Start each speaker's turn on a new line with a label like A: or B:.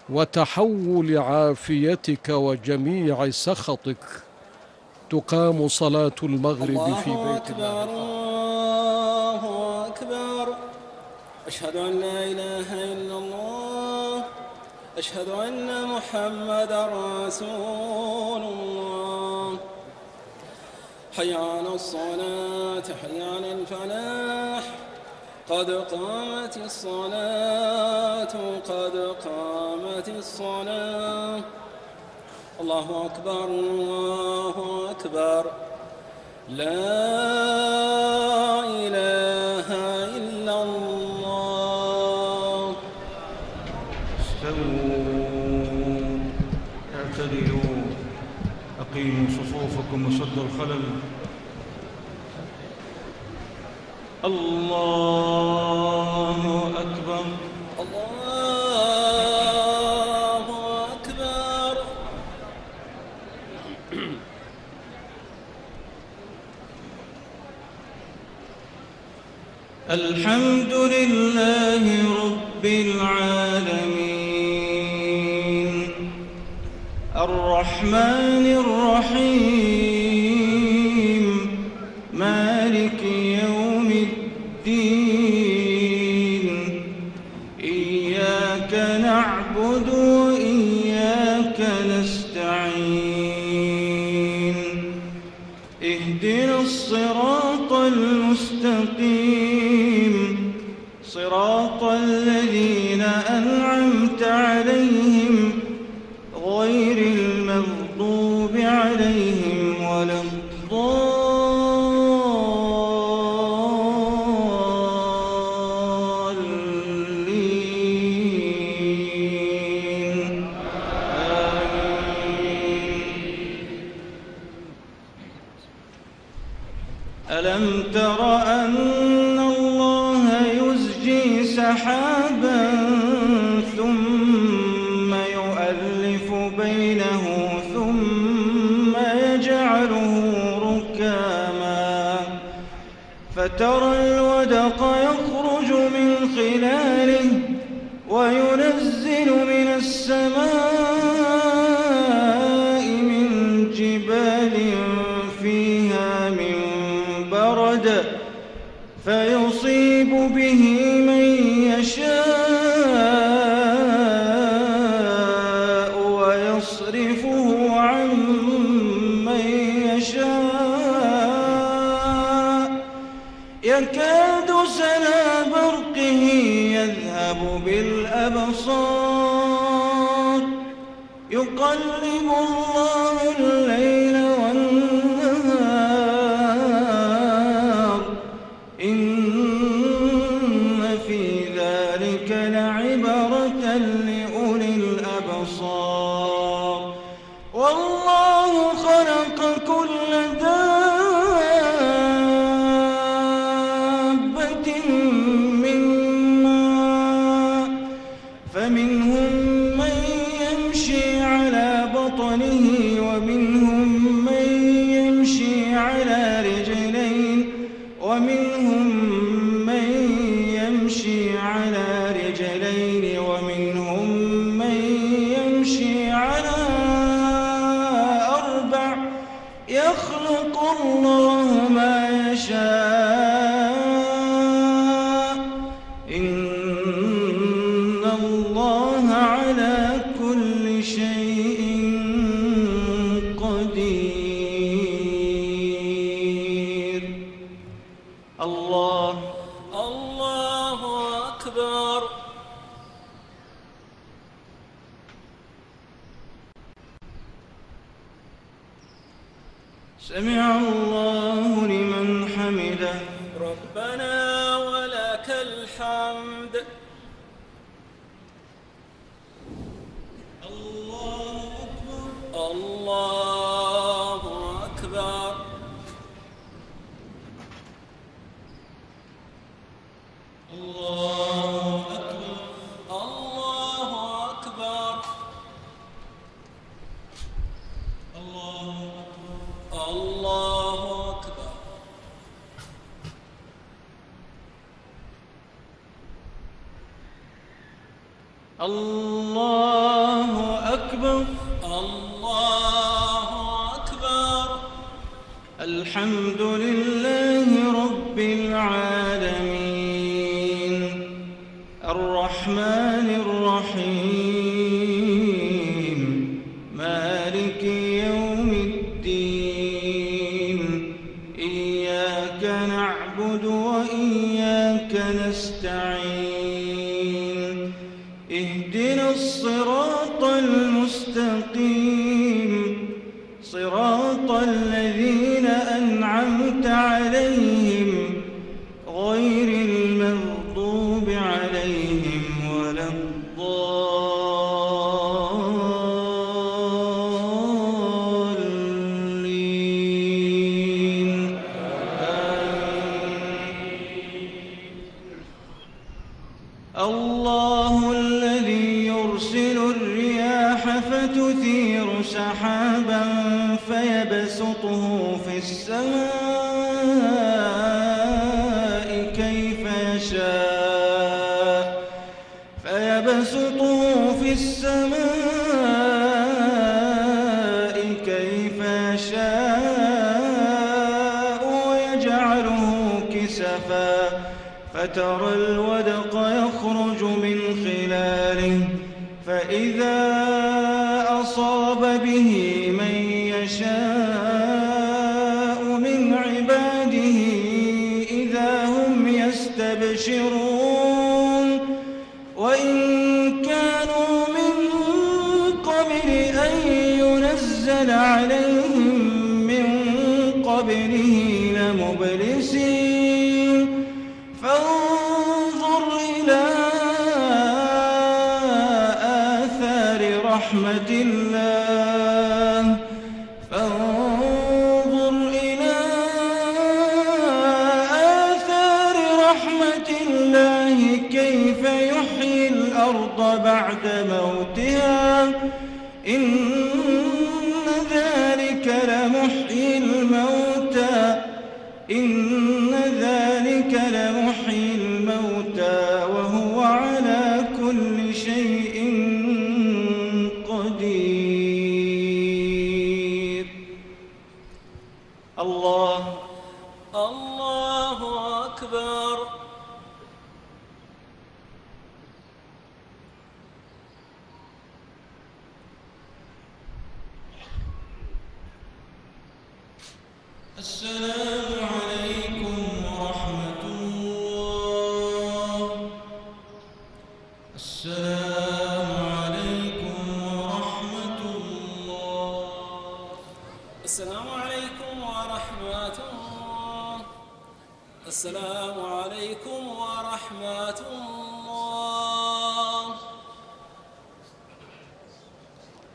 A: وتحول عافيتك وجميع سخطك تقام صلاة المغرب في بيت الله.
B: الله أكبر. أشهد أن لا إله إلا الله. أشهد أن محمدًا رسول الله. حي على الصلاة، حي على الفلاح، قد قامت الصلاة، قد قامت الصلاة. الله أكبر، الله أكبر، لا إله إلا الله.
C: استووا، اعتدلوا، أقيموا صفوفكم وسدوا الخلل. الله أكبر،
B: الله أكبر.
C: الحمد لله رب العالمين، الرحمن الرحيم، مالك يوم الدين. إياك نعبد وإياك نستعين. اهدنا الصراط المستقيم، صراط الذين أنعمت عليهم غير المغضوب عليهم ولا الضالين. ألم تر أن الله يزجي سحابا ثم يؤلف بينه ثم يجعله ركاما فترى الودق يخرج من خلاله وينزل من السماء من جبال فيها من برد فيصيب به من يشاء ويصرفه عن من يشاء يكاد سنا برقه يذهب بالأبصار يقلب الله الليل والنهار إن في ذلك لعبرة لأولي الأبصار. والله خلق كل دابة من ماء فمنهم من يمشي على بطنه ومنهم من يمشي على رجلين ومنهم من يمشي على رجلين ومنهم من يمشي على أربع يخلق الله ما يشاء إن الله على كل شيء قدير. الله
B: أكبر.
C: سمع الله لمن حمده.
B: ربنا ولك الحمد.
C: الله أكبر.
B: الله أكبر.
C: الله أكبر.
B: الله أكبر.
C: الله أكبر.
B: الله أكبر.
C: الله أكبر
B: الله أكبر.
C: الحمد لله رب العالمين الرحمن الرحيم مالك يوم الدين إياك نعبد وإياك نستعين اهدنا الصراط المستقيم صراط الذين أنعمت عليهم غير المغضوب عليهم ولا الضالين الله الذي يرسل الرياح فتثير سحابا فيبسطه في السماء كيف يشاء ويجعله كسفا فترى الودق يخرج من خلاله فإذا أصاب به من يشاء من عباده إذا هم يستبشرون وإن كانوا من قبل أن ينزل عليهم من قبله لمبلسين فانظر إلى آثار رحمة الله كيف يحيي الأرض بعد موتها إن ذلك لمحيي الموتى وهو على كل شيء قدير. الله
B: أكبر.
C: السلام عليكم ورحمة الله. السلام عليكم ورحمة الله.
B: السلام عليكم ورحمة الله. السلام عليكم ورحمة الله.